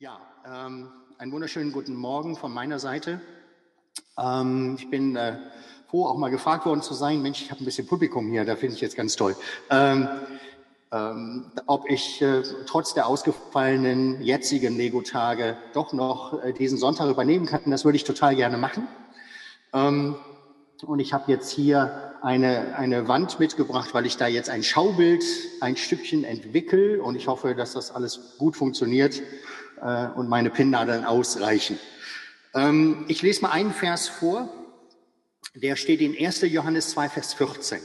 Ja, einen wunderschönen guten Morgen von meiner Seite. Ich bin froh, auch mal gefragt worden zu sein. Mensch, ich habe ein bisschen Publikum hier, da finde ich jetzt ganz toll. Ob ich trotz der ausgefallenen jetzigen Lego-Tage doch noch diesen Sonntag übernehmen kann, das würde ich total gerne machen. Und ich habe jetzt hier eine Wand mitgebracht, weil ich da jetzt ein Schaubild, ein Stückchen entwickle. Und ich hoffe, dass das alles gut funktioniert und meine Pinnnadeln ausreichen. Ich lese mal einen Vers vor, der steht in 1. Johannes 2, Vers 14.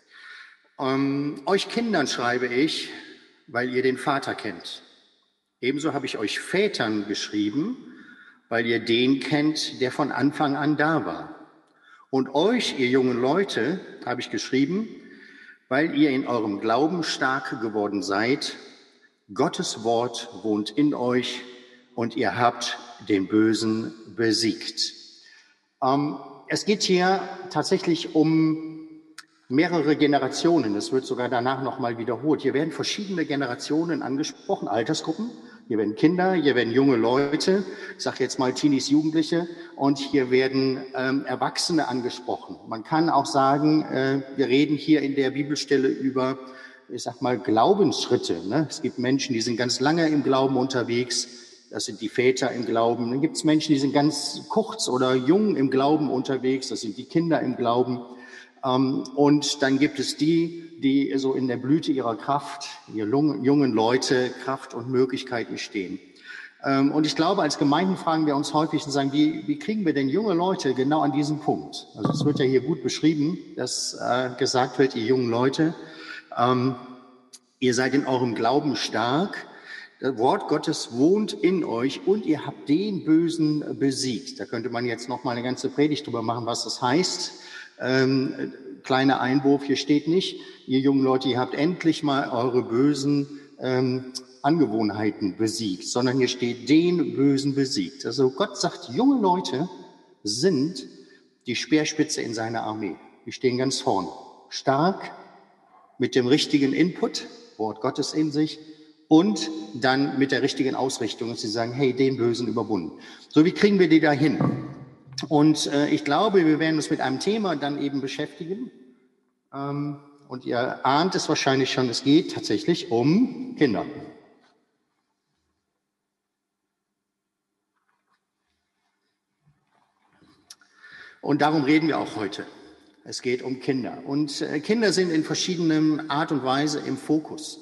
Euch Kindern schreibe ich, weil ihr den Vater kennt. Ebenso habe ich euch Vätern geschrieben, weil ihr den kennt, der von Anfang an da war. Und euch, ihr jungen Leute, habe ich geschrieben, weil ihr in eurem Glauben stark geworden seid. Gottes Wort wohnt in euch und ihr habt den Bösen besiegt. Es geht hier tatsächlich um mehrere Generationen. Es wird sogar danach nochmal wiederholt. Hier werden verschiedene Generationen angesprochen, Altersgruppen. Hier werden Kinder, hier werden junge Leute, ich sage jetzt mal Teenies, Jugendliche, und hier werden Erwachsene angesprochen. Man kann auch sagen, wir reden hier in der Bibelstelle über, ich sag mal, Glaubensschritte. Ne? Es gibt Menschen, die sind ganz lange im Glauben unterwegs. Das sind die Väter im Glauben. Dann gibt es Menschen, die sind ganz kurz oder jung im Glauben unterwegs. Das sind die Kinder im Glauben. Und dann gibt es die so in der Blüte ihrer Kraft, die jungen Leute, Kraft und Möglichkeiten stehen. Und ich glaube, als Gemeinden fragen wir uns häufig und sagen, wie kriegen wir denn junge Leute genau an diesem Punkt? Also es wird ja hier gut beschrieben, dass gesagt wird, ihr jungen Leute, ihr seid in eurem Glauben stark. Das Wort Gottes wohnt in euch und ihr habt den Bösen besiegt. Da könnte man jetzt noch mal eine ganze Predigt drüber machen, was das heißt. Kleiner Einwurf, hier steht nicht, ihr jungen Leute, ihr habt endlich mal eure bösen Angewohnheiten besiegt, sondern hier steht, den Bösen besiegt. Also Gott sagt, junge Leute sind die Speerspitze in seiner Armee. Die stehen ganz vorne. Stark, mit dem richtigen Input, Wort Gottes in sich, und dann mit der richtigen Ausrichtung, dass sie sagen, hey, den Bösen überwunden. So, wie kriegen wir die da hin? Und ich glaube, wir werden uns mit einem Thema dann eben beschäftigen. Und ihr ahnt es wahrscheinlich schon, es geht tatsächlich um Kinder. Und darum reden wir auch heute. Es geht um Kinder. Und Kinder sind in verschiedener Art und Weise im Fokus.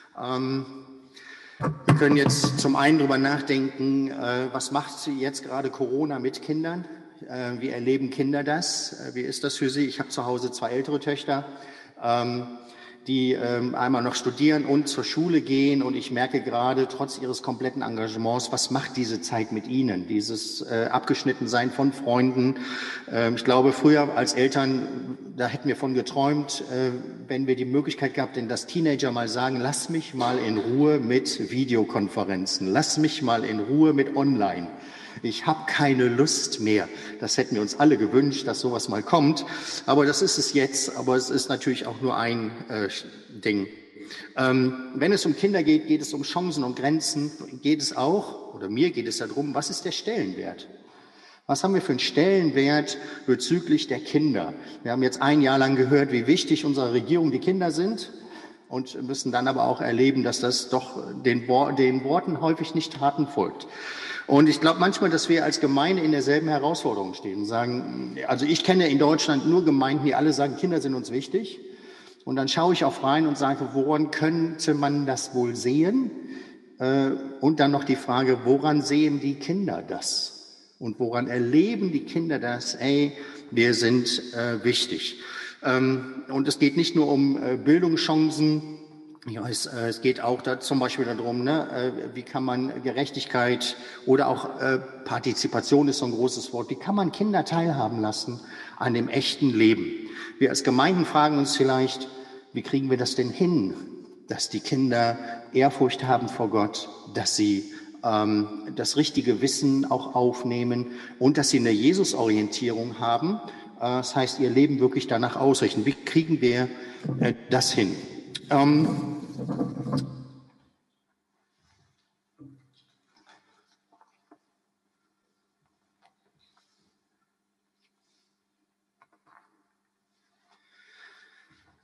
Wir können jetzt zum einen darüber nachdenken, was macht jetzt gerade Corona mit Kindern? Wie erleben Kinder das? Wie ist das für sie? Ich habe zu Hause 2 ältere Töchter, die einmal noch studieren und zur Schule gehen. Und ich merke gerade, trotz ihres kompletten Engagements, was macht diese Zeit mit ihnen? Dieses Abgeschnittensein von Freunden. Ich glaube, früher als Eltern, da hätten wir von geträumt, wenn wir die Möglichkeit gehabt hätten, dass Teenager mal sagen, lass mich mal in Ruhe mit Videokonferenzen, lass mich mal in Ruhe mit Online. Ich habe keine Lust mehr. Das hätten wir uns alle gewünscht, dass sowas mal kommt. Aber das ist es jetzt. Aber es ist natürlich auch nur ein Ding. Wenn es um Kinder geht, geht es um Chancen und Grenzen. Geht es auch, oder mir geht es darum, was ist der Stellenwert? Was haben wir für einen Stellenwert bezüglich der Kinder? Wir haben jetzt ein Jahr lang gehört, wie wichtig unserer Regierung die Kinder sind. Und müssen dann aber auch erleben, dass das doch den Worten häufig nicht Taten folgt. Und ich glaube manchmal, dass wir als Gemeinde in derselben Herausforderung stehen und sagen, also ich kenne in Deutschland nur Gemeinden, die alle sagen, Kinder sind uns wichtig. Und dann schaue ich auf rein und sage, woran könnte man das wohl sehen? Und dann noch die Frage, woran sehen die Kinder das? Und woran erleben die Kinder das? Ey, wir sind wichtig. Und es geht nicht nur um Bildungschancen. Ja, es geht auch da zum Beispiel darum, ne, wie kann man Gerechtigkeit oder auch Partizipation ist so ein großes Wort, wie kann man Kinder teilhaben lassen an dem echten Leben? Wir als Gemeinden fragen uns vielleicht, wie kriegen wir das denn hin, dass die Kinder Ehrfurcht haben vor Gott, dass sie das richtige Wissen auch aufnehmen und dass sie eine Jesus-Orientierung haben. Das heißt, ihr Leben wirklich danach ausrichten. Wie kriegen wir das hin?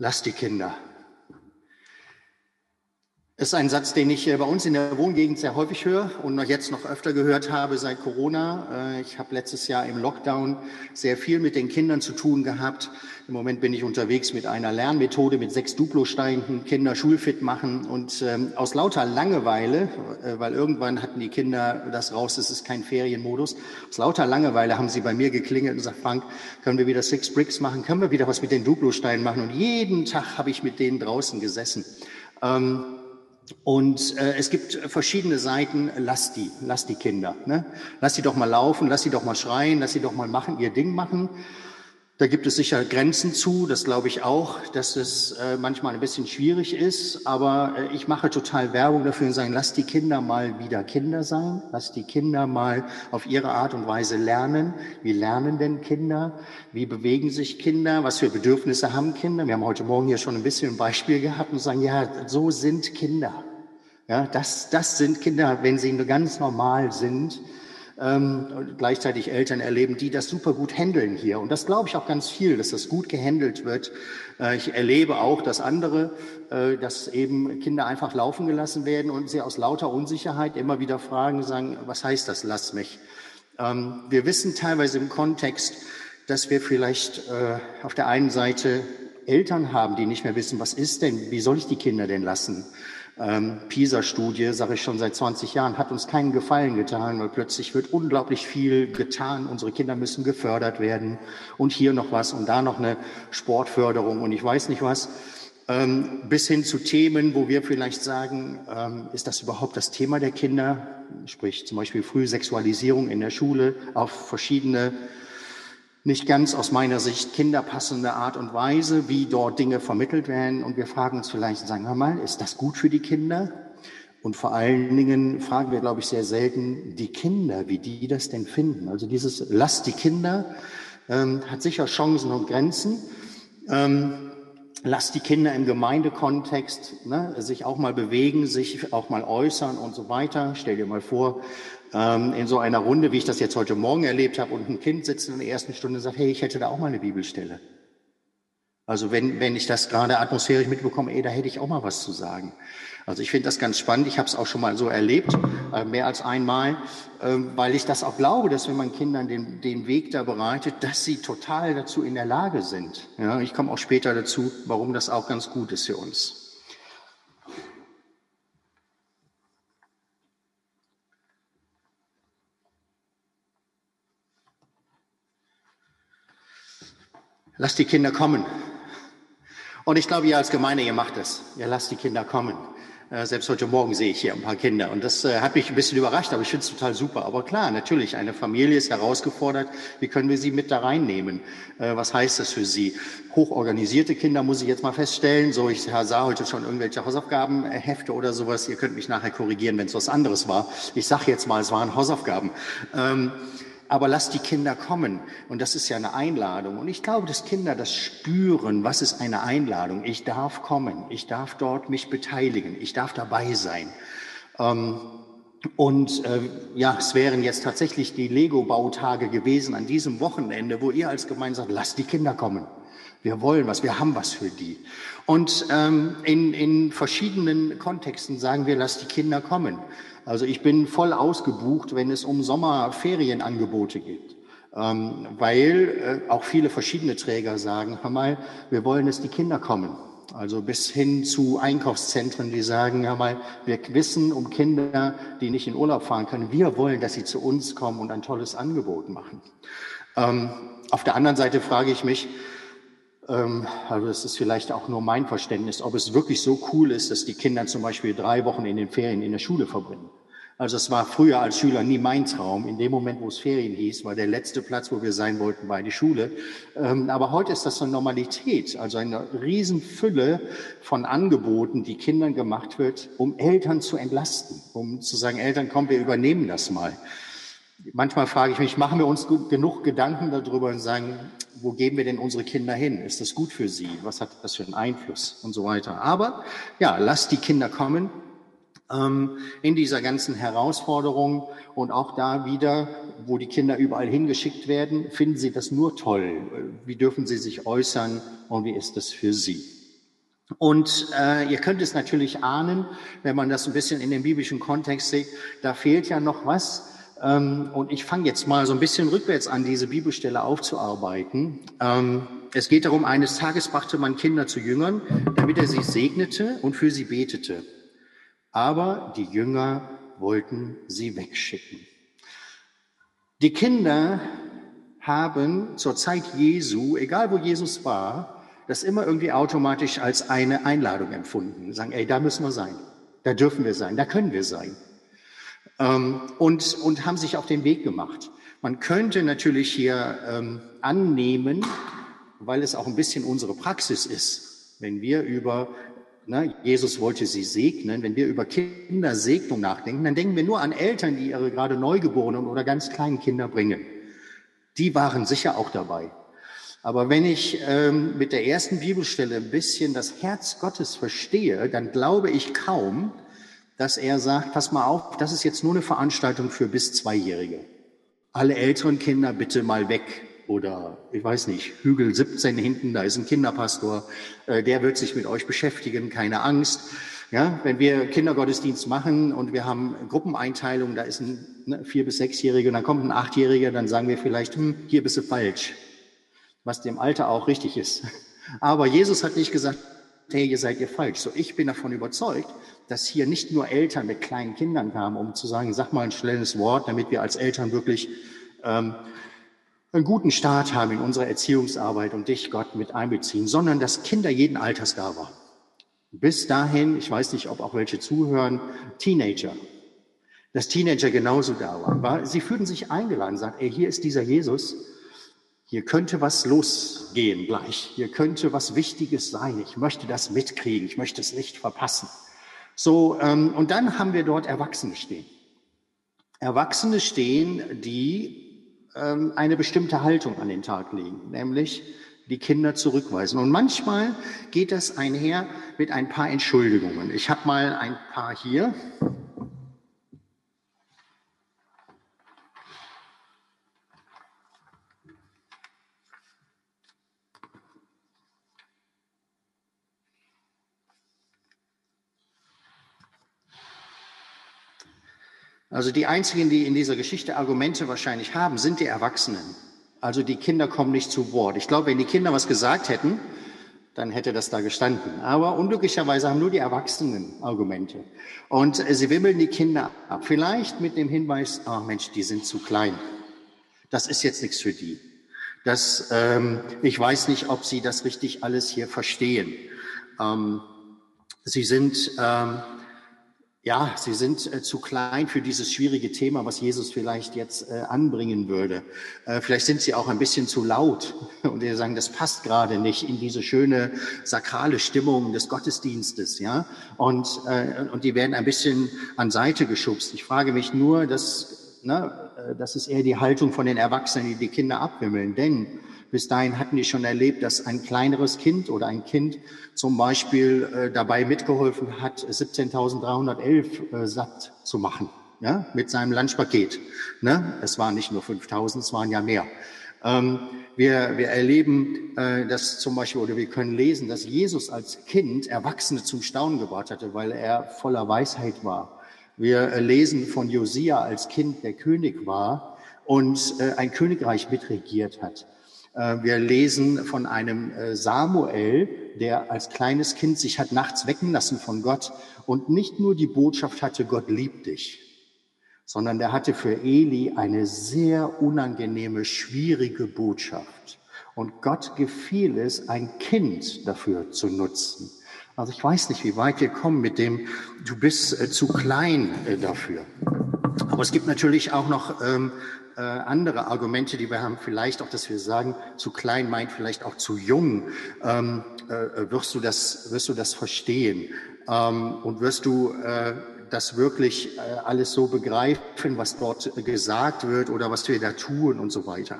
Lasst die Kinder. Das ist ein Satz, den ich bei uns in der Wohngegend sehr häufig höre und jetzt noch öfter gehört habe seit Corona. Ich habe letztes Jahr im Lockdown sehr viel mit den Kindern zu tun gehabt. Im Moment bin ich unterwegs mit einer Lernmethode mit 6 Duplo-Steinen, Kinder schulfit machen. Und aus lauter Langeweile, weil irgendwann hatten die Kinder das raus, es ist kein Ferienmodus, aus lauter Langeweile haben sie bei mir geklingelt und gesagt, Frank, können wir wieder 6 Bricks machen, können wir wieder was mit den Duplo-Steinen machen? Und jeden Tag habe ich mit denen draußen gesessen. Es gibt verschiedene Seiten, lasst die Kinder. Ne? Lass die doch mal laufen, lass sie doch mal schreien, lass sie doch mal machen, ihr Ding machen. Da gibt es sicher Grenzen zu, das glaube ich auch, dass es manchmal ein bisschen schwierig ist. Aber ich mache total Werbung dafür und sage, lasst die Kinder mal wieder Kinder sein. Lasst die Kinder mal auf ihre Art und Weise lernen. Wie lernen denn Kinder? Wie bewegen sich Kinder? Was für Bedürfnisse haben Kinder? Wir haben heute Morgen hier schon ein bisschen ein Beispiel gehabt und sagen, ja, so sind Kinder. Ja, das sind Kinder, wenn sie ganz normal sind. Gleichzeitig Eltern erleben, die das super gut handeln hier. Und das glaube ich auch ganz viel, dass das gut gehandelt wird. Ich erlebe auch, dass dass eben Kinder einfach laufen gelassen werden und sie aus lauter Unsicherheit immer wieder fragen, sagen, was heißt das, lass mich? Wir wissen teilweise im Kontext, dass wir vielleicht auf der einen Seite Eltern haben, die nicht mehr wissen, was ist denn, wie soll ich die Kinder denn lassen? PISA-Studie, sage ich schon seit 20 Jahren, hat uns keinen Gefallen getan, weil plötzlich wird unglaublich viel getan. Unsere Kinder müssen gefördert werden und hier noch was und da noch eine Sportförderung und ich weiß nicht was. Bis hin zu Themen, wo wir vielleicht sagen, ist das überhaupt das Thema der Kinder? Sprich zum Beispiel Frühsexualisierung in der Schule auf verschiedene nicht ganz aus meiner Sicht kinderpassende Art und Weise, wie dort Dinge vermittelt werden. Und wir fragen uns vielleicht, sagen wir mal, ist das gut für die Kinder? Und vor allen Dingen fragen wir, glaube ich, sehr selten die Kinder, wie die das denn finden. Also dieses Lasst die Kinder hat sicher Chancen und Grenzen. Lasst die Kinder im Gemeindekontext sich auch mal bewegen, sich auch mal äußern und so weiter. Stell dir mal vor, in so einer Runde, wie ich das jetzt heute Morgen erlebt habe, und ein Kind sitzt in der ersten Stunde und sagt, hey, ich hätte da auch mal eine Bibelstelle. Also wenn ich das gerade atmosphärisch mitbekomme, da hätte ich auch mal was zu sagen. Also ich finde das ganz spannend. Ich habe es auch schon mal so erlebt, mehr als einmal, weil ich das auch glaube, dass wenn man Kindern den Weg da bereitet, dass sie total dazu in der Lage sind. Ja, ich komme auch später dazu, warum das auch ganz gut ist für uns. Lasst die Kinder kommen. Und ich glaube, ihr als Gemeinde, ihr macht es. Ihr lasst die Kinder kommen. Selbst heute Morgen sehe ich hier ein paar Kinder. Und das hat mich ein bisschen überrascht, aber ich finde es total super. Aber klar, natürlich, eine Familie ist herausgefordert. Wie können wir sie mit da reinnehmen? Was heißt das für sie? Hochorganisierte Kinder, muss ich jetzt mal feststellen. So, ich sah heute schon irgendwelche Hausaufgabenhefte oder sowas. Ihr könnt mich nachher korrigieren, wenn es was anderes war. Ich sage jetzt mal, es waren Hausaufgaben. Aber lasst die Kinder kommen. Und das ist ja eine Einladung. Und ich glaube, dass Kinder das spüren. Was ist eine Einladung? Ich darf kommen. Ich darf dort mich beteiligen. Ich darf dabei sein. Es wären jetzt tatsächlich die Lego-Bautage gewesen an diesem Wochenende, wo ihr als Gemeinde sagt, lasst die Kinder kommen. Wir wollen was, wir haben was für die. Und in verschiedenen Kontexten sagen wir, lasst die Kinder kommen. Also ich bin voll ausgebucht, wenn es um Sommerferienangebote geht, weil auch viele verschiedene Träger sagen, hör mal, wir wollen, dass die Kinder kommen. Also bis hin zu Einkaufszentren, die sagen, hör mal, wir wissen um Kinder, die nicht in Urlaub fahren können. Wir wollen, dass sie zu uns kommen und ein tolles Angebot machen. Auf der anderen Seite frage ich mich, also das ist vielleicht auch nur mein Verständnis, ob es wirklich so cool ist, dass die Kinder zum Beispiel 3 Wochen in den Ferien in der Schule verbringen. Also es war früher als Schüler nie mein Traum. In dem Moment, wo es Ferien hieß, war der letzte Platz, wo wir sein wollten, war die Schule. Aber heute ist das so eine Normalität, also eine Riesenfülle von Angeboten, die Kindern gemacht wird, um Eltern zu entlasten, um zu sagen, Eltern, komm, wir übernehmen das mal. Manchmal frage ich mich, machen wir uns genug Gedanken darüber und sagen, wo geben wir denn unsere Kinder hin? Ist das gut für sie? Was hat das für einen Einfluss und so weiter? Aber ja, lasst die Kinder kommen in dieser ganzen Herausforderung und auch da wieder, wo die Kinder überall hingeschickt werden, finden sie das nur toll. Wie dürfen sie sich äußern und wie ist das für sie? Und ihr könnt es natürlich ahnen, wenn man das ein bisschen in den biblischen Kontext sieht, da fehlt ja noch was. Und ich fange jetzt mal so ein bisschen rückwärts an, diese Bibelstelle aufzuarbeiten. Es geht darum, eines Tages brachte man Kinder zu Jüngern, damit er sie segnete und für sie betete. Aber die Jünger wollten sie wegschicken. Die Kinder haben zur Zeit Jesu, egal wo Jesus war, das immer irgendwie automatisch als eine Einladung empfunden. Sagen, ey, da müssen wir sein, da dürfen wir sein, da können wir sein. Und haben sich auf den Weg gemacht. Man könnte natürlich hier annehmen, weil es auch ein bisschen unsere Praxis ist, wenn wir über, Jesus wollte sie segnen, wenn wir über Kindersegnung nachdenken, dann denken wir nur an Eltern, die ihre gerade Neugeborenen oder ganz kleinen Kinder bringen. Die waren sicher auch dabei. Aber wenn ich mit der ersten Bibelstelle ein bisschen das Herz Gottes verstehe, dann glaube ich kaum, dass er sagt, pass mal auf, das ist jetzt nur eine Veranstaltung für bis 2-Jährige. Alle älteren Kinder bitte mal weg. Oder, ich weiß nicht, Hügel 17 hinten, da ist ein Kinderpastor, der wird sich mit euch beschäftigen, keine Angst. Ja, wenn wir Kindergottesdienst machen und wir haben Gruppeneinteilung, da ist ein 4- bis 6-Jähriger und dann kommt ein 8-Jähriger, dann sagen wir vielleicht, hier bist du falsch, was dem Alter auch richtig ist. Aber Jesus hat nicht gesagt, hey, ihr seid ihr falsch. So, ich bin davon überzeugt, dass hier nicht nur Eltern mit kleinen Kindern kamen, um zu sagen, sag mal ein schnelles Wort, damit wir als Eltern wirklich einen guten Start haben in unserer Erziehungsarbeit und dich, Gott, mit einbeziehen, sondern dass Kinder jeden Alters da waren. Bis dahin, ich weiß nicht, ob auch welche zuhören, Teenager. Dass Teenager genauso da waren. Sie fühlten sich eingeladen, sagen, ey, hier ist dieser Jesus, hier könnte was losgehen gleich, hier könnte was Wichtiges sein, ich möchte das mitkriegen, ich möchte es nicht verpassen. So, und dann haben wir dort Erwachsene stehen. Erwachsene stehen, die eine bestimmte Haltung an den Tag legen, nämlich die Kinder zurückweisen. Und manchmal geht das einher mit ein paar Entschuldigungen. Ich habe mal ein paar hier. Also die einzigen, die in dieser Geschichte Argumente wahrscheinlich haben, sind die Erwachsenen. Also die Kinder kommen nicht zu Wort. Ich glaube, wenn die Kinder was gesagt hätten, dann hätte das da gestanden. Aber unglücklicherweise haben nur die Erwachsenen Argumente. Und sie wimmeln die Kinder ab. Vielleicht mit dem Hinweis, oh Mensch, die sind zu klein. Das ist jetzt nichts für die. Ich weiß nicht, ob sie das richtig alles hier verstehen. Sie sind zu klein für dieses schwierige Thema, was Jesus vielleicht jetzt anbringen würde. Vielleicht sind sie auch ein bisschen zu laut und wir sagen, das passt gerade nicht in diese schöne sakrale Stimmung des Gottesdienstes, ja. Und die werden ein bisschen an Seite geschubst. Ich frage mich nur, das ist eher die Haltung von den Erwachsenen, die die Kinder abwimmeln, denn bis dahin hatten die schon erlebt, dass ein kleineres Kind oder ein Kind zum Beispiel dabei mitgeholfen hat, 17.311 satt zu machen, ja, mit seinem Lunchpaket. Ne? Es waren nicht nur 5.000, es waren ja mehr. Wir erleben das zum Beispiel, oder wir können lesen, dass Jesus als Kind Erwachsene zum Staunen gebracht hatte, weil er voller Weisheit war. Wir lesen von Josia als Kind, der König war und ein Königreich mitregiert hat. Wir lesen von einem Samuel, der als kleines Kind sich hat nachts wecken lassen von Gott und nicht nur die Botschaft hatte, Gott liebt dich, sondern der hatte für Eli eine sehr unangenehme, schwierige Botschaft. Und Gott gefiel es, ein Kind dafür zu nutzen. Also ich weiß nicht, wie weit wir kommen mit dem, du bist zu klein dafür. Aber es gibt natürlich auch noch andere Argumente, die wir haben, vielleicht auch, dass wir sagen, zu klein meint vielleicht auch zu jung. Wirst du das verstehen? Und wirst du das wirklich alles so begreifen, was dort gesagt wird oder was wir da tun und so weiter?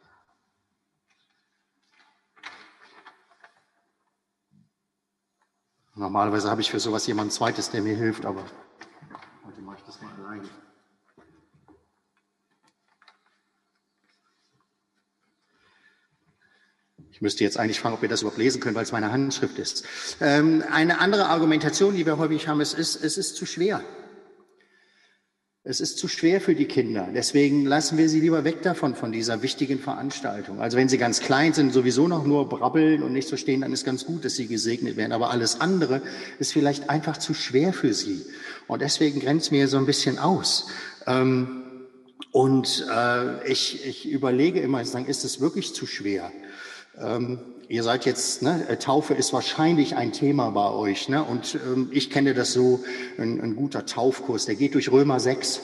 Normalerweise habe ich für sowas jemand Zweites, der mir hilft, aber heute mache ich das mal alleine. Ich müsste jetzt eigentlich fragen, ob wir das überhaupt lesen können, weil es meine Handschrift ist. Eine andere Argumentation, die wir häufig haben, es ist zu schwer. Es ist zu schwer für die Kinder. Deswegen lassen wir sie lieber weg davon, von dieser wichtigen Veranstaltung. Also wenn sie ganz klein sind, sowieso noch nur brabbeln und nicht verstehen, dann ist ganz gut, dass sie gesegnet werden. Aber alles andere ist vielleicht einfach zu schwer für sie. Und deswegen grenzen wir so ein bisschen aus. Ich überlege immer, ist es wirklich zu schwer? Ihr seid jetzt, Taufe ist wahrscheinlich ein Thema bei euch, und ich kenne das so, ein guter Taufkurs, der geht durch Römer 6.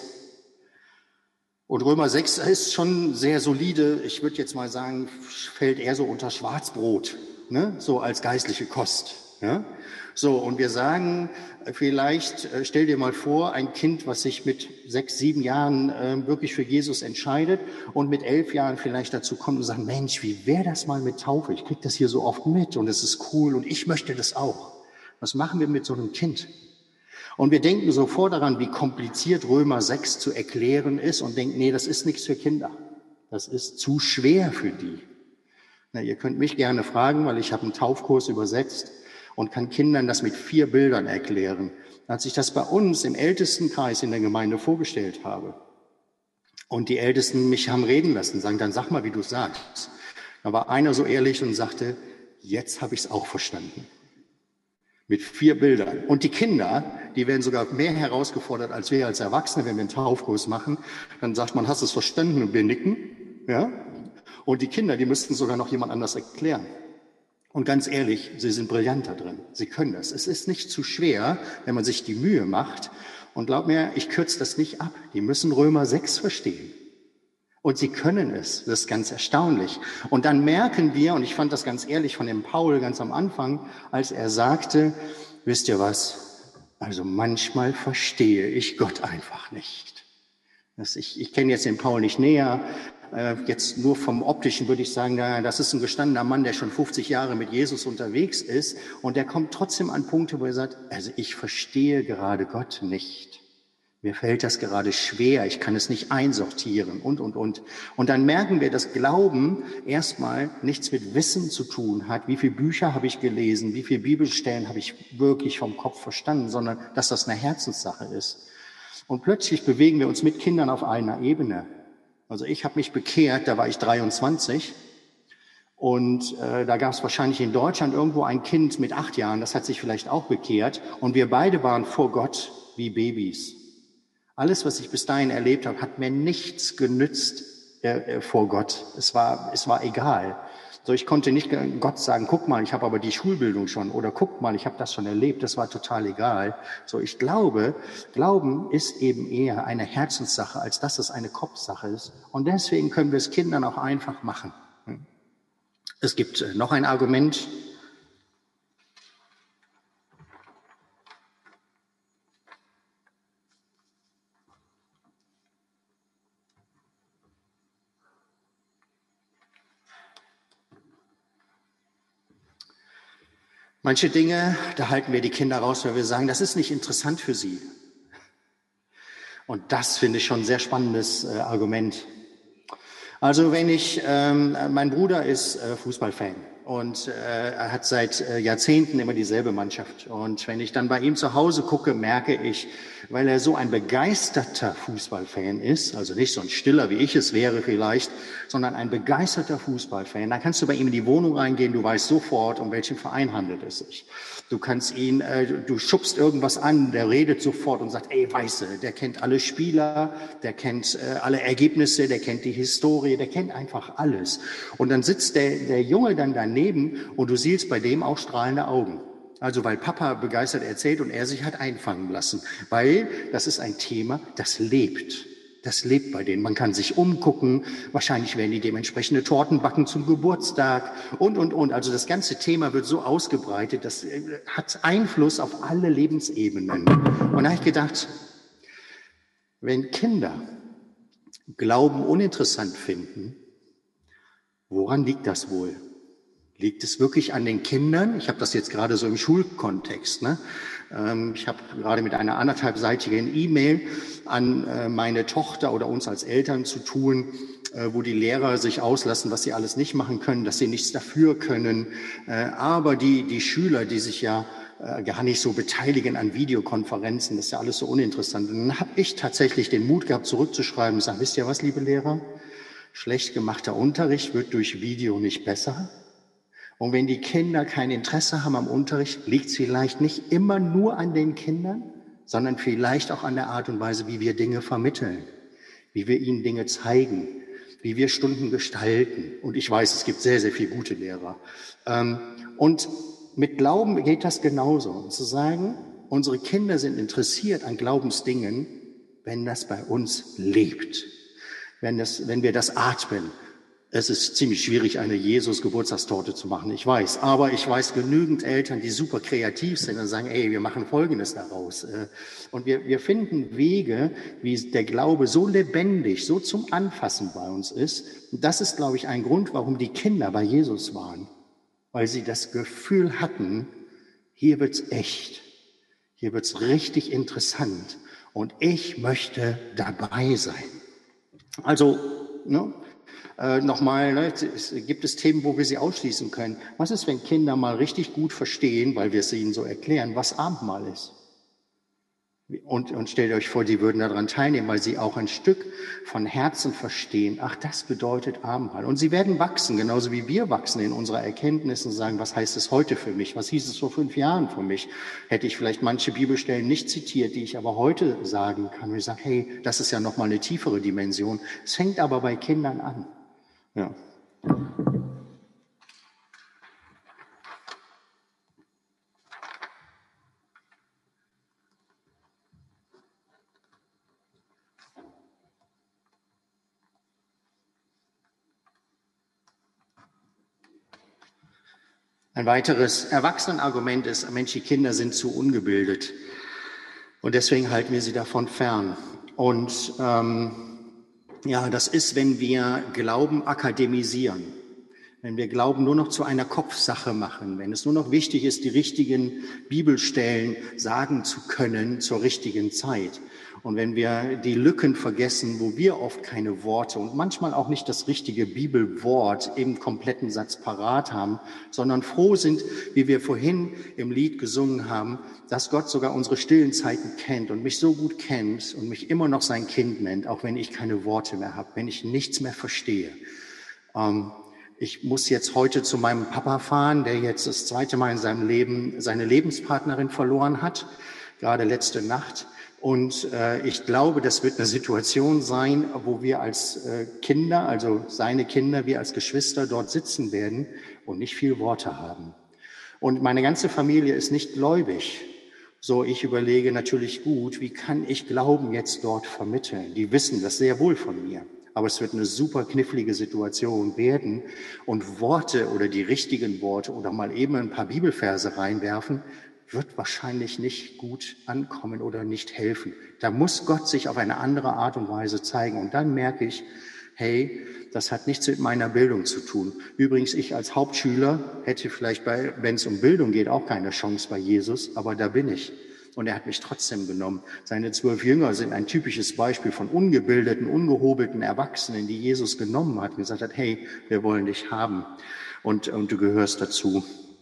Und Römer 6 ist schon sehr solide, ich würde jetzt mal sagen, fällt eher so unter Schwarzbrot, so als geistliche Kost. Ja? So, und wir sagen, vielleicht stell dir mal vor, ein Kind, was sich mit 6, 7 Jahren wirklich für Jesus entscheidet und mit 11 Jahren vielleicht dazu kommt und sagt, Mensch, wie wäre das mal mit Taufe? Ich kriege das hier so oft mit und es ist cool und ich möchte das auch. Was machen wir mit so einem Kind? Und wir denken sofort daran, wie kompliziert Römer 6 zu erklären ist und denken, nee, das ist nichts für Kinder. Das ist zu schwer für die. Ihr könnt mich gerne fragen, weil ich habe einen Taufkurs übersetzt und kann Kindern das mit 4 Bildern erklären. Als ich das bei uns im Ältestenkreis in der Gemeinde vorgestellt habe und die Ältesten mich haben reden lassen, sagen, dann sag mal, wie du es sagst. Da war einer so ehrlich und sagte, jetzt habe ich es auch verstanden. Mit 4 Bildern. Und die Kinder, die werden sogar mehr herausgefordert als wir als Erwachsene, wenn wir einen Taufkurs machen. Dann sagt man, hast du es verstanden? Und wir nicken. Ja? Und die Kinder, die müssten sogar noch jemand anders erklären. Und ganz ehrlich, sie sind brillant da drin. Sie können das. Es ist nicht zu schwer, wenn man sich die Mühe macht. Und glaub mir, ich kürze das nicht ab. Die müssen Römer 6 verstehen. Und sie können es. Das ist ganz erstaunlich. Und dann merken wir, und ich fand das ganz ehrlich von dem Paul ganz am Anfang, als er sagte, wisst ihr was? Also manchmal verstehe ich Gott einfach nicht. Ich kenne jetzt den Paul nicht näher. Jetzt nur vom Optischen würde ich sagen, das ist ein gestandener Mann, der schon 50 Jahre mit Jesus unterwegs ist. Und der kommt trotzdem an Punkte, wo er sagt, also ich verstehe gerade Gott nicht. Mir fällt das gerade schwer, ich kann es nicht einsortieren und. Und dann merken wir, dass Glauben erstmal nichts mit Wissen zu tun hat. Wie viele Bücher habe ich gelesen, wie viele Bibelstellen habe ich wirklich vom Kopf verstanden, sondern dass das eine Herzenssache ist. Und plötzlich bewegen wir uns mit Kindern auf einer Ebene. Also ich habe mich bekehrt, da war ich 23 und da gab es wahrscheinlich in Deutschland irgendwo ein Kind mit 8 Jahren, das hat sich vielleicht auch bekehrt und wir beide waren vor Gott wie Babys. Alles, was ich bis dahin erlebt habe, hat mir nichts genützt vor Gott. Es war egal. So, ich konnte nicht Gott sagen, guck mal, ich habe aber die Schulbildung schon oder guck mal, ich habe das schon erlebt, das war total egal. So, ich glaube, Glauben ist eben eher eine Herzenssache, als dass es eine Kopfsache ist. Und deswegen können wir es Kindern auch einfach machen. Es gibt noch ein Argument. Manche Dinge, da halten wir die Kinder raus, weil wir sagen, das ist nicht interessant für sie. Und das finde ich schon ein sehr spannendes Argument. Also mein Bruder ist Fußballfan und er hat seit Jahrzehnten immer dieselbe Mannschaft. Und wenn ich dann bei ihm zu Hause gucke, merke ich, weil er so ein begeisterter Fußballfan ist, also nicht so ein Stiller, wie ich es wäre vielleicht, sondern ein begeisterter Fußballfan, dann kannst du bei ihm in die Wohnung reingehen, du weißt sofort, um welchen Verein handelt es sich. Du kannst du schubst irgendwas an, der redet sofort und sagt, ey, weiße, der kennt alle Spieler, der kennt alle Ergebnisse, der kennt die Historie, der kennt einfach alles. Und dann sitzt der Junge dann daneben und du siehst bei dem auch strahlende Augen. Also weil Papa begeistert erzählt und er sich hat einfangen lassen. Weil das ist ein Thema, das lebt. Das lebt bei denen. Man kann sich umgucken. Wahrscheinlich werden die dementsprechende Torten backen zum Geburtstag und. Also das ganze Thema wird so ausgebreitet, das hat Einfluss auf alle Lebensebenen. Und da habe ich gedacht, wenn Kinder Glauben uninteressant finden, woran liegt das wohl? Liegt es wirklich an den Kindern? Ich habe das jetzt gerade so im Schulkontext. Ne? Ich habe gerade mit einer 1,5-seitigen E-Mail an meine Tochter oder uns als Eltern zu tun, wo die Lehrer sich auslassen, was sie alles nicht machen können, dass sie nichts dafür können. Aber die Schüler, die sich ja gar nicht so beteiligen an Videokonferenzen, das ist ja alles so uninteressant. Und dann habe ich tatsächlich den Mut gehabt, zurückzuschreiben und sagen, wisst ihr was, liebe Lehrer? Schlecht gemachter Unterricht wird durch Video nicht besser. Und wenn die Kinder kein Interesse haben am Unterricht, liegt es vielleicht nicht immer nur an den Kindern, sondern vielleicht auch an der Art und Weise, wie wir Dinge vermitteln, wie wir ihnen Dinge zeigen, wie wir Stunden gestalten. Und ich weiß, es gibt sehr, sehr viele gute Lehrer. Und mit Glauben geht das genauso. Und zu sagen, unsere Kinder sind interessiert an Glaubensdingen, wenn das bei uns lebt, wenn wir das atmen. Es ist ziemlich schwierig, eine Jesus-Geburtstagstorte zu machen, ich weiß. Aber ich weiß genügend Eltern, die super kreativ sind und sagen, ey, wir machen Folgendes daraus. Und wir finden Wege, wie der Glaube so lebendig, so zum Anfassen bei uns ist. Und das ist, glaube ich, ein Grund, warum die Kinder bei Jesus waren. Weil sie das Gefühl hatten, hier wird's echt. Hier wird's richtig interessant. Und ich möchte dabei sein. Also, nochmal, gibt es Themen, wo wir sie ausschließen können. Was ist, wenn Kinder mal richtig gut verstehen, weil wir es ihnen so erklären, was Abendmahl ist? Und stellt euch vor, die würden daran teilnehmen, weil sie auch ein Stück von Herzen verstehen. Ach, das bedeutet Abendmahl. Und sie werden wachsen, genauso wie wir wachsen in unserer Erkenntnis und sagen, was heißt es heute für mich? Was hieß es vor 5 Jahren für mich? Hätte ich vielleicht manche Bibelstellen nicht zitiert, die ich aber heute sagen kann. Und ich sage, hey, das ist ja nochmal eine tiefere Dimension. Es fängt aber bei Kindern an. Ja. Ein weiteres Erwachsenenargument ist, Mensch, die Kinder sind zu ungebildet. Und deswegen halten wir sie davon fern. Und das ist, wenn wir Glauben akademisieren, wenn wir Glauben nur noch zu einer Kopfsache machen, wenn es nur noch wichtig ist, die richtigen Bibelstellen sagen zu können zur richtigen Zeit. Und wenn wir die Lücken vergessen, wo wir oft keine Worte und manchmal auch nicht das richtige Bibelwort im kompletten Satz parat haben, sondern froh sind, wie wir vorhin im Lied gesungen haben, dass Gott sogar unsere stillen Zeiten kennt und mich so gut kennt und mich immer noch sein Kind nennt, auch wenn ich keine Worte mehr habe, wenn ich nichts mehr verstehe. Ich muss jetzt heute zu meinem Papa fahren, der jetzt das 2. Mal in seinem Leben seine Lebenspartnerin verloren hat, gerade letzte Nacht. Und ich glaube, das wird eine Situation sein, wo wir als Kinder, also seine Kinder, wir als Geschwister dort sitzen werden und nicht viel Worte haben. Und meine ganze Familie ist nicht gläubig. So, ich überlege natürlich gut, wie kann ich Glauben jetzt dort vermitteln? Die wissen das sehr wohl von mir. Aber es wird eine super knifflige Situation werden und Worte oder die richtigen Worte oder mal eben ein paar Bibelverse reinwerfen, wird wahrscheinlich nicht gut ankommen oder nicht helfen. Da muss Gott sich auf eine andere Art und Weise zeigen. Und dann merke ich, hey, das hat nichts mit meiner Bildung zu tun. Übrigens, ich als Hauptschüler hätte vielleicht, wenn es um Bildung geht, auch keine Chance bei Jesus, aber da bin ich. Und er hat mich trotzdem genommen. Seine 12 Jünger sind ein typisches Beispiel von ungebildeten, ungehobelten Erwachsenen, die Jesus genommen hat und gesagt hat, hey, wir wollen dich haben und du gehörst dazu.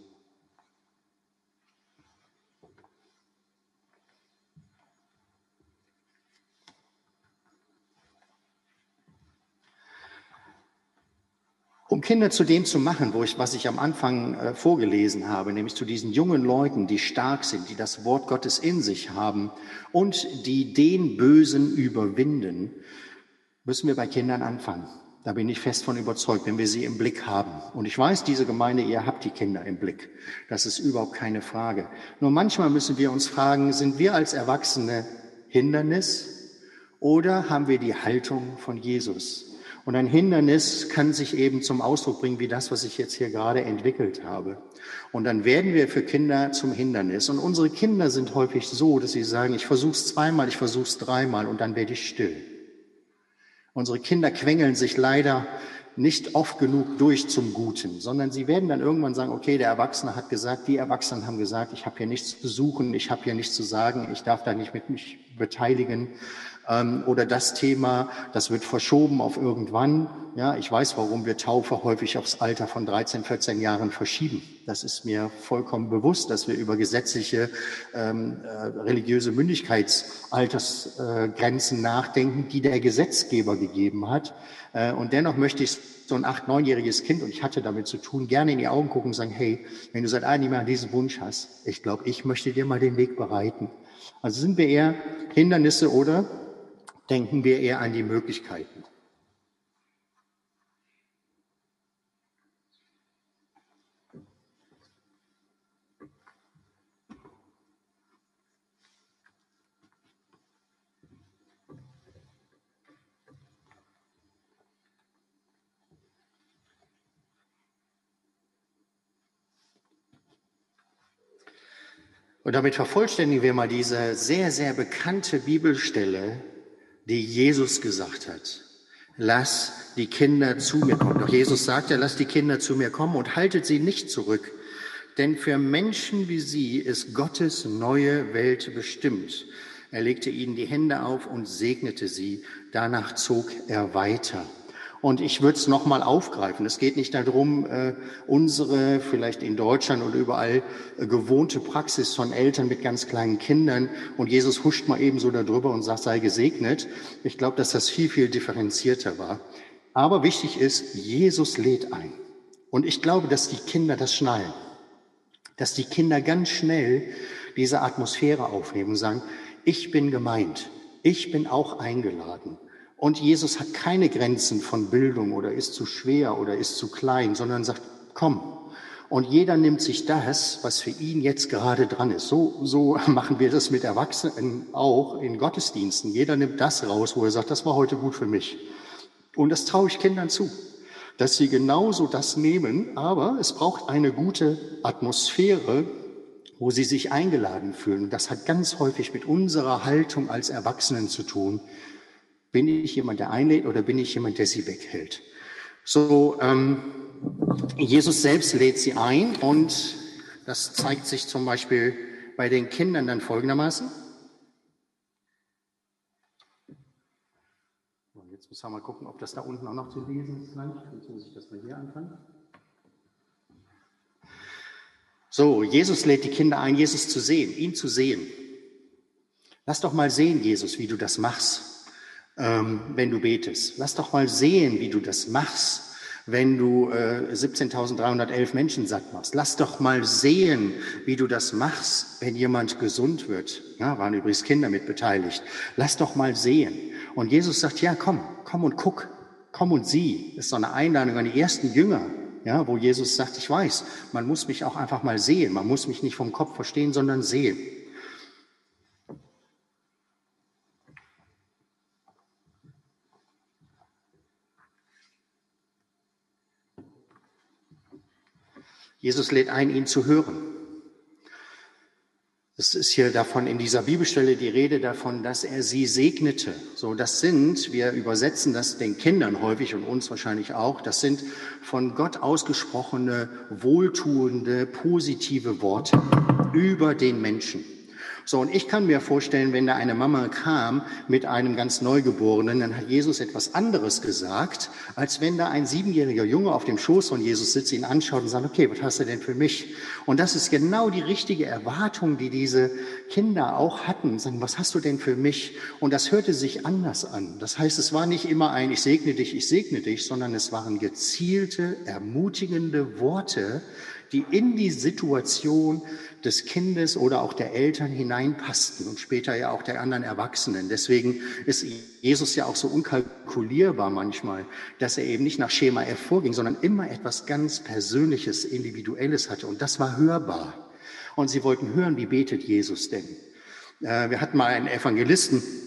Um Kinder zu dem zu machen, was ich am Anfang vorgelesen habe, nämlich zu diesen jungen Leuten, die stark sind, die das Wort Gottes in sich haben und die den Bösen überwinden, müssen wir bei Kindern anfangen. Da bin ich fest von überzeugt, wenn wir sie im Blick haben. Und ich weiß, diese Gemeinde, ihr habt die Kinder im Blick. Das ist überhaupt keine Frage. Nur manchmal müssen wir uns fragen, sind wir als Erwachsene Hindernis oder haben wir die Haltung von Jesus? Und ein Hindernis kann sich eben zum Ausdruck bringen, wie das, was ich jetzt hier gerade entwickelt habe. Und dann werden wir für Kinder zum Hindernis. Und unsere Kinder sind häufig so, dass sie sagen, ich versuche es 2-mal, ich versuche es 3-mal und dann werde ich still. Unsere Kinder quengeln sich leider nicht oft genug durch zum Guten, sondern sie werden dann irgendwann sagen, okay, der Erwachsene hat gesagt, die Erwachsenen haben gesagt, ich habe hier nichts zu suchen, ich habe hier nichts zu sagen, ich darf da nicht mit mich beteiligen. Oder das Thema, das wird verschoben auf irgendwann. Ja, ich weiß, warum wir Taufe häufig aufs Alter von 13, 14 Jahren verschieben. Das ist mir vollkommen bewusst, dass wir über gesetzliche religiöse Mündigkeitsaltersgrenzen nachdenken, die der Gesetzgeber gegeben hat. Und dennoch möchte ich so ein 8-, 9-jähriges Kind, und ich hatte damit zu tun, gerne in die Augen gucken und sagen, hey, wenn du seit einem Jahr diesen Wunsch hast, ich glaube, ich möchte dir mal den Weg bereiten. Also sind wir eher Hindernisse oder denken wir eher an die Möglichkeiten? Und damit vervollständigen wir mal diese sehr, sehr bekannte Bibelstelle, die Jesus gesagt hat. Lass die Kinder zu mir kommen. Doch Jesus sagte, lass die Kinder zu mir kommen und haltet sie nicht zurück. Denn für Menschen wie sie ist Gottes neue Welt bestimmt. Er legte ihnen die Hände auf und segnete sie. Danach zog er weiter. Und ich würde es nochmal aufgreifen. Es geht nicht darum, unsere, vielleicht in Deutschland oder überall, gewohnte Praxis von Eltern mit ganz kleinen Kindern. Und Jesus huscht mal eben so darüber und sagt, sei gesegnet. Ich glaube, dass das viel, viel differenzierter war. Aber wichtig ist, Jesus lädt ein. Und ich glaube, dass die Kinder das schnallen. Dass die Kinder ganz schnell diese Atmosphäre aufnehmen und sagen, ich bin gemeint. Ich bin auch eingeladen. Und Jesus hat keine Grenzen von Bildung oder ist zu schwer oder ist zu klein, sondern sagt, komm. Und jeder nimmt sich das, was für ihn jetzt gerade dran ist. So machen wir das mit Erwachsenen auch in Gottesdiensten. Jeder nimmt das raus, wo er sagt, das war heute gut für mich. Und das traue ich Kindern zu, dass sie genauso das nehmen. Aber es braucht eine gute Atmosphäre, wo sie sich eingeladen fühlen. Und das hat ganz häufig mit unserer Haltung als Erwachsenen zu tun. Bin ich jemand, der einlädt, oder bin ich jemand, der sie weghält? So, Jesus selbst lädt sie ein, und das zeigt sich zum Beispiel bei den Kindern dann folgendermaßen. Jetzt müssen wir mal gucken, ob das da unten auch noch zu lesen ist. Jetzt muss ich das mal hier anfangen. So, Jesus lädt die Kinder ein, Jesus zu sehen, ihn zu sehen. Lass doch mal sehen, Jesus, wie du das machst. Wenn du betest. Lass doch mal sehen, wie du das machst, wenn du 17.311 Menschen satt machst. Lass doch mal sehen, wie du das machst, wenn jemand gesund wird. Ja, waren übrigens Kinder mit beteiligt. Lass doch mal sehen. Und Jesus sagt, ja, komm und guck, komm und sieh. Das ist so eine Einladung an die ersten Jünger, ja, wo Jesus sagt, ich weiß, man muss mich auch einfach mal sehen. Man muss mich nicht vom Kopf verstehen, sondern sehen. Jesus lädt ein, ihn zu hören. Es ist hier davon in dieser Bibelstelle die Rede davon, dass er sie segnete. So, das sind, wir übersetzen das den Kindern häufig und uns wahrscheinlich auch, das sind von Gott ausgesprochene, wohltuende, positive Worte über den Menschen. So, und ich kann mir vorstellen, wenn da eine Mama kam mit einem ganz Neugeborenen, dann hat Jesus etwas anderes gesagt, als wenn da ein 7-jähriger Junge auf dem Schoß von Jesus sitzt, ihn anschaut und sagt, okay, was hast du denn für mich? Und das ist genau die richtige Erwartung, die diese Kinder auch hatten. Sagen, was hast du denn für mich? Und das hörte sich anders an. Das heißt, es war nicht immer ein ich segne dich, sondern es waren gezielte, ermutigende Worte, die in die Situation des Kindes oder auch der Eltern hineinpassten und später ja auch der anderen Erwachsenen. Deswegen ist Jesus ja auch so unkalkulierbar manchmal, dass er eben nicht nach Schema F vorging, sondern immer etwas ganz Persönliches, Individuelles hatte. Und das war hörbar. Und sie wollten hören, wie betet Jesus denn? Wir hatten mal einen Evangelisten,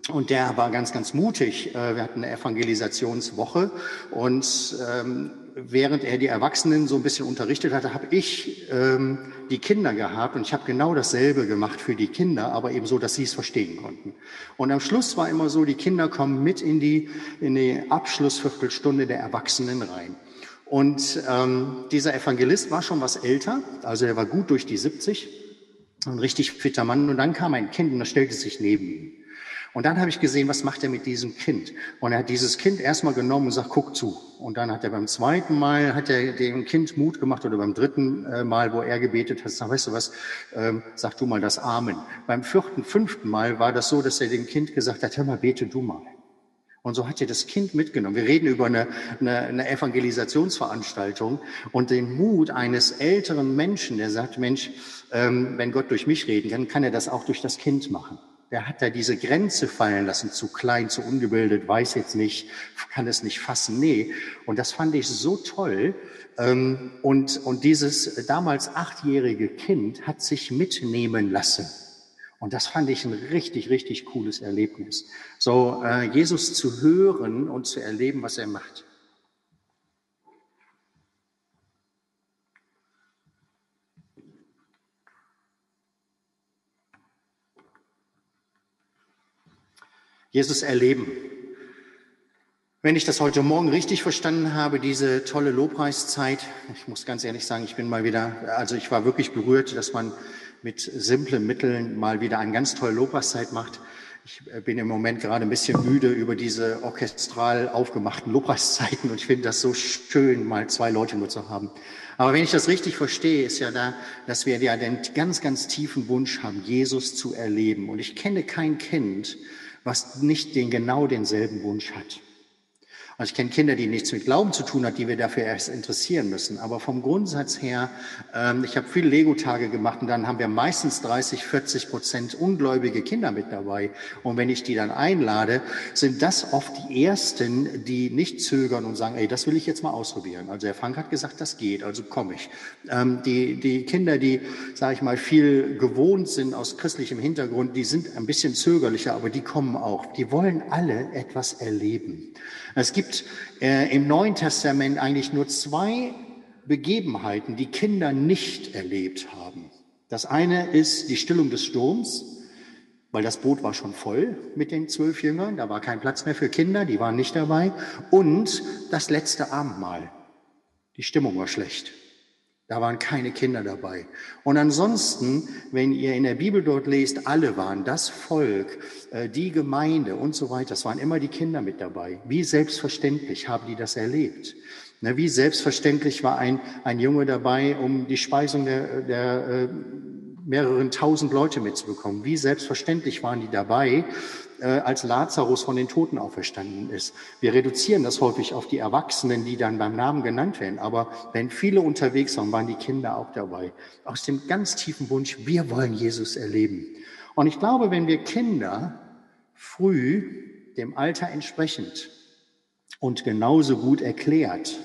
Und der war ganz, ganz mutig. Wir hatten eine Evangelisationswoche und während er die Erwachsenen so ein bisschen unterrichtet hatte, habe ich die Kinder gehabt und ich habe genau dasselbe gemacht für die Kinder, aber eben so, dass sie es verstehen konnten. Und am Schluss war immer so, die Kinder kommen mit in die Abschlussviertelstunde der Erwachsenen rein. Und dieser Evangelist war schon was älter, also er war gut durch die 70, ein richtig fitter Mann. Und dann kam ein Kind und das stellte sich neben ihn. Und dann habe ich gesehen, was macht er mit diesem Kind? Und er hat dieses Kind erstmal genommen und sagt, guck zu. Und dann hat er beim zweiten Mal, hat er dem Kind Mut gemacht oder beim dritten Mal, wo er gebetet hat, sagt, weißt du was, sag du mal das Amen. Beim vierten, fünften Mal war das so, dass er dem Kind gesagt hat, hör mal, bete du mal. Und so hat er das Kind mitgenommen. Wir reden über eine Evangelisationsveranstaltung und den Mut eines älteren Menschen, der sagt, Mensch, wenn Gott durch mich reden kann, kann er das auch durch das Kind machen. Der hat da diese Grenze fallen lassen, zu klein, zu ungebildet, weiß jetzt nicht, kann es nicht fassen. Nee, und das fand ich so toll. Und dieses damals 8-jährige Kind hat sich mitnehmen lassen. Und das fand ich ein richtig, richtig cooles Erlebnis. So, Jesus zu hören und zu erleben, was er macht. Jesus erleben. Wenn ich das heute Morgen richtig verstanden habe, diese tolle Lobpreiszeit, ich muss ganz ehrlich sagen, ich war wirklich berührt, dass man mit simplen Mitteln mal wieder eine ganz tolle Lobpreiszeit macht. Ich bin im Moment gerade ein bisschen müde über diese orchestral aufgemachten Lobpreiszeiten und ich finde das so schön, mal 2 Leute nur zu haben. Aber wenn ich das richtig verstehe, ist ja da, dass wir ja den ganz, ganz tiefen Wunsch haben, Jesus zu erleben. Und ich kenne kein Kind, was nicht genau denselben Wunsch hat. Also ich kenne Kinder, die nichts mit Glauben zu tun haben, die wir dafür erst interessieren müssen. Aber vom Grundsatz her, ich habe viele Lego-Tage gemacht und dann haben wir meistens 30-40% ungläubige Kinder mit dabei. Und wenn ich die dann einlade, sind das oft die Ersten, die nicht zögern und sagen, ey, das will ich jetzt mal ausprobieren. Also der Frank hat gesagt, das geht, also komme ich. Die Kinder, die, sage ich mal, viel gewohnt sind aus christlichem Hintergrund, die sind ein bisschen zögerlicher, aber die kommen auch. Die wollen alle etwas erleben. Es gibt im Neuen Testament eigentlich nur 2 Begebenheiten, die Kinder nicht erlebt haben. Das eine ist die Stillung des Sturms, weil das Boot war schon voll mit den 12 Jüngern, da war kein Platz mehr für Kinder, die waren nicht dabei. Und das letzte Abendmahl. Die Stimmung war schlecht. Da waren keine Kinder dabei. Und ansonsten, wenn ihr in der Bibel dort lest, alle waren das Volk, die Gemeinde und so weiter, es waren immer die Kinder mit dabei. Wie selbstverständlich haben die das erlebt? Wie selbstverständlich war ein Junge dabei, um die Speisung der mehreren tausend Leute mitzubekommen? Wie selbstverständlich waren die dabei, als Lazarus von den Toten auferstanden ist? Wir reduzieren das häufig auf die Erwachsenen, die dann beim Namen genannt werden. Aber wenn viele unterwegs waren, waren die Kinder auch dabei. Aus dem ganz tiefen Wunsch, wir wollen Jesus erleben. Und ich glaube, wenn wir Kinder früh dem Alter entsprechend und genauso gut erklärt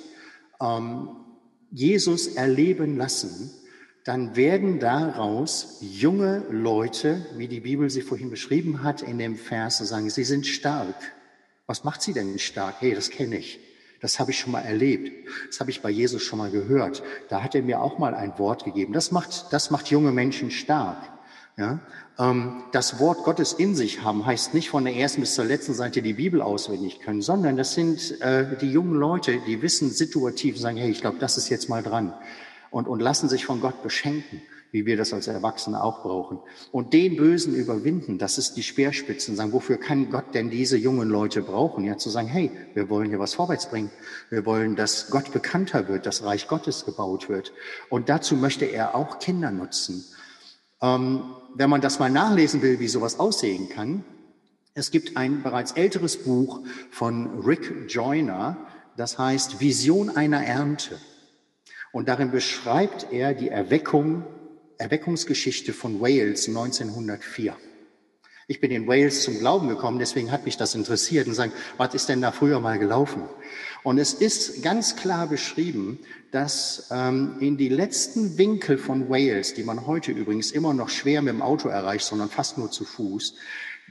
Jesus erleben lassen, dann werden daraus junge Leute, wie die Bibel sie vorhin beschrieben hat, in dem Vers sagen, sie sind stark. Was macht sie denn stark? Hey, das kenne ich. Das habe ich schon mal erlebt. Das habe ich bei Jesus schon mal gehört. Da hat er mir auch mal ein Wort gegeben. Das macht junge Menschen stark. Ja? Das Wort Gottes in sich haben heißt nicht von der ersten bis zur letzten Seite die Bibel auswendig können, sondern das sind die jungen Leute, die wissen situativ, sagen, hey, ich glaube, das ist jetzt mal dran. Und lassen sich von Gott beschenken, wie wir das als Erwachsene auch brauchen. Und den Bösen überwinden, das ist die Speerspitze. Sagen, wofür kann Gott denn diese jungen Leute brauchen? Ja, zu sagen, hey, wir wollen hier was vorwärts bringen. Wir wollen, dass Gott bekannter wird, das Reich Gottes gebaut wird. Und dazu möchte er auch Kinder nutzen. Wenn man das mal nachlesen will, wie sowas aussehen kann, es gibt ein bereits älteres Buch von Rick Joyner, das heißt Vision einer Ernte. Und darin beschreibt er die Erweckungsgeschichte von Wales 1904. Ich bin in Wales zum Glauben gekommen, deswegen hat mich das interessiert und sagen, was ist denn da früher mal gelaufen? Und es ist ganz klar beschrieben, dass in die letzten Winkel von Wales, die man heute übrigens immer noch schwer mit dem Auto erreicht, sondern fast nur zu Fuß,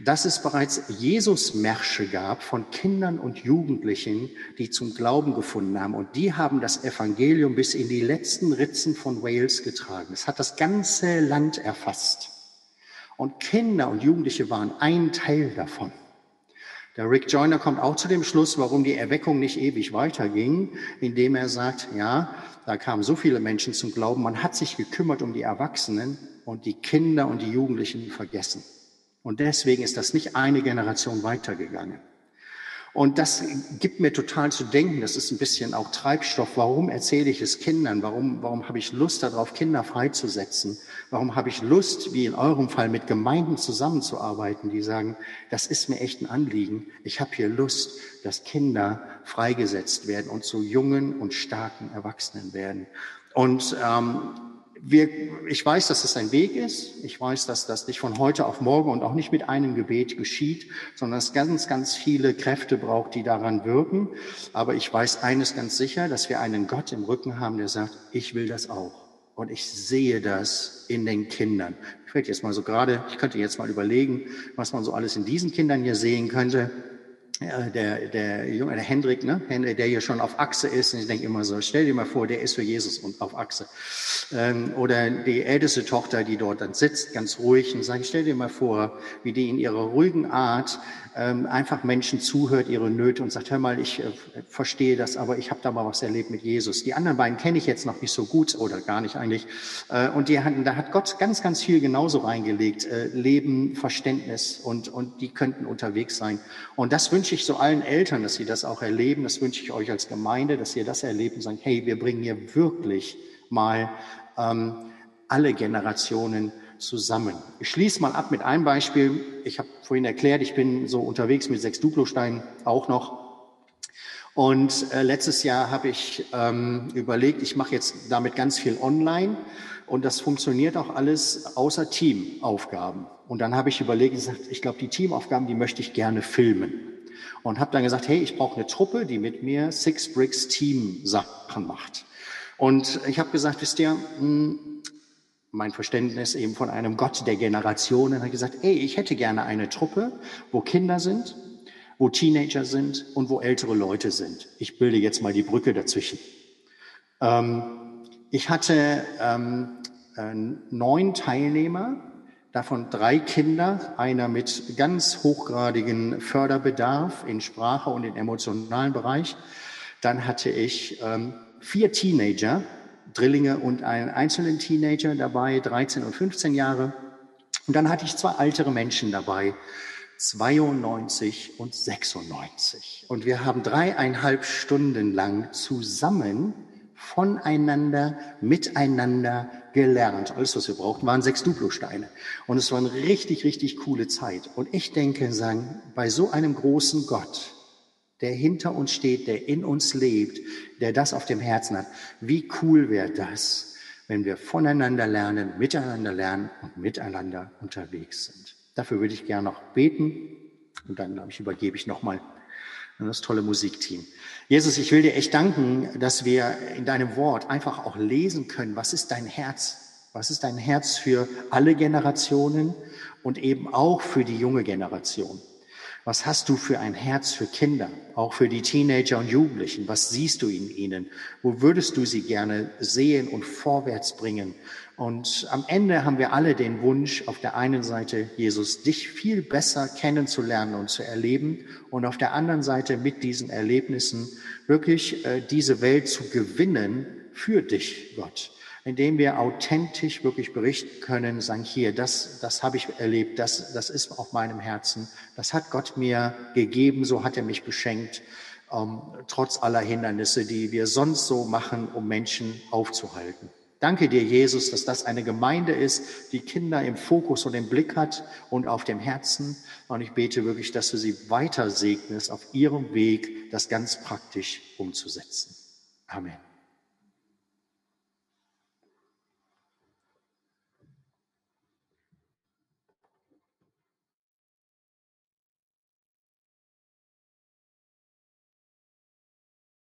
dass es bereits Jesusmärsche gab von Kindern und Jugendlichen, die zum Glauben gefunden haben. Und die haben das Evangelium bis in die letzten Ritzen von Wales getragen. Es hat das ganze Land erfasst. Und Kinder und Jugendliche waren ein Teil davon. Der Rick Joyner kommt auch zu dem Schluss, warum die Erweckung nicht ewig weiterging, indem er sagt, ja, da kamen so viele Menschen zum Glauben, man hat sich gekümmert um die Erwachsenen und die Kinder und die Jugendlichen vergessen. Und deswegen ist das nicht eine Generation weitergegangen. Und das gibt mir total zu denken, das ist ein bisschen auch Treibstoff. Warum erzähle ich es Kindern? Warum habe ich Lust darauf, Kinder freizusetzen? Warum habe ich Lust, wie in eurem Fall, mit Gemeinden zusammenzuarbeiten, die sagen, das ist mir echt ein Anliegen. Ich habe hier Lust, dass Kinder freigesetzt werden und zu jungen und starken Erwachsenen werden. Und ich weiß, dass es ein Weg ist. Ich weiß, dass das nicht von heute auf morgen und auch nicht mit einem Gebet geschieht, sondern es ganz, ganz viele Kräfte braucht, die daran wirken. Aber ich weiß eines ganz sicher, dass wir einen Gott im Rücken haben, der sagt, ich will das auch. Und ich sehe das in den Kindern. Ich könnte jetzt mal überlegen, was man so alles in diesen Kindern hier sehen könnte. Ja, der Junge, der Hendrik, ne? Der hier schon auf Achse ist. Und ich denke immer so, stell dir mal vor, der ist für Jesus und auf Achse. Oder die älteste Tochter, die dort dann sitzt, ganz ruhig und sagt, stell dir mal vor, wie die in ihrer ruhigen Art einfach Menschen zuhört, ihre Nöte und sagt, hör mal, ich verstehe das, aber ich habe da mal was erlebt mit Jesus. Die anderen beiden kenne ich jetzt noch nicht so gut oder gar nicht eigentlich. Und da hat Gott ganz, ganz viel genauso reingelegt. Leben, Verständnis und die könnten unterwegs sein. Und das wünsche ich so allen Eltern, dass sie das auch erleben. Das wünsche ich euch als Gemeinde, dass ihr das erlebt und sagt, hey, wir bringen hier wirklich mal alle Generationen zusammen. Ich schließe mal ab mit einem Beispiel. Ich habe vorhin erklärt, ich bin so unterwegs mit 6 Duplosteinen auch noch. Und letztes Jahr habe ich überlegt, ich mache jetzt damit ganz viel online. Und das funktioniert auch alles außer Teamaufgaben. Und dann habe ich überlegt, ich glaube, die Teamaufgaben, die möchte ich gerne filmen. Und habe dann gesagt, hey, ich brauche eine Truppe, die mit mir Six Bricks Team Sachen macht. Und ich habe gesagt, wisst ihr, mein Verständnis eben von einem Gott der Generationen, hat gesagt, ey, ich hätte gerne eine Truppe, wo Kinder sind, wo Teenager sind und wo ältere Leute sind. Ich bilde jetzt mal die Brücke dazwischen. Ich hatte 9 Teilnehmer, davon 3 Kinder, einer mit ganz hochgradigem Förderbedarf in Sprache und im emotionalen Bereich. Dann hatte ich 4 Teenager, Drillinge und einen einzelnen Teenager dabei, 13 und 15 Jahre. Und dann hatte ich 2 ältere Menschen dabei, 92 und 96. Und wir haben 3,5 Stunden lang zusammen voneinander, miteinander gelernt. Alles, was wir brauchten, waren 6 Duplosteine. Und es war eine richtig, richtig coole Zeit. Und ich denke, bei so einem großen Gott, der hinter uns steht, der in uns lebt, der das auf dem Herzen hat, wie cool wäre das, wenn wir voneinander lernen und miteinander unterwegs sind. Dafür würde ich gerne noch beten und dann, übergebe ich nochmal an das tolle Musikteam. Jesus, ich will dir echt danken, dass wir in deinem Wort einfach auch lesen können, was ist dein Herz? Was ist dein Herz für alle Generationen und eben auch für die junge Generation? Was hast du für ein Herz für Kinder, auch für die Teenager und Jugendlichen? Was siehst du in ihnen? Wo würdest du sie gerne sehen und vorwärts bringen? Und am Ende haben wir alle den Wunsch, auf der einen Seite, Jesus, dich viel besser kennenzulernen und zu erleben und auf der anderen Seite mit diesen Erlebnissen wirklich diese Welt zu gewinnen für dich, Gott. Indem wir authentisch wirklich berichten können, sagen, hier, das habe ich erlebt, das ist auf meinem Herzen, das hat Gott mir gegeben, so hat er mich beschenkt, trotz aller Hindernisse, die wir sonst so machen, um Menschen aufzuhalten. Danke dir, Jesus, dass das eine Gemeinde ist, die Kinder im Fokus und im Blick hat und auf dem Herzen. Und ich bete wirklich, dass du sie weiter segnest, auf ihrem Weg das ganz praktisch umzusetzen. Amen.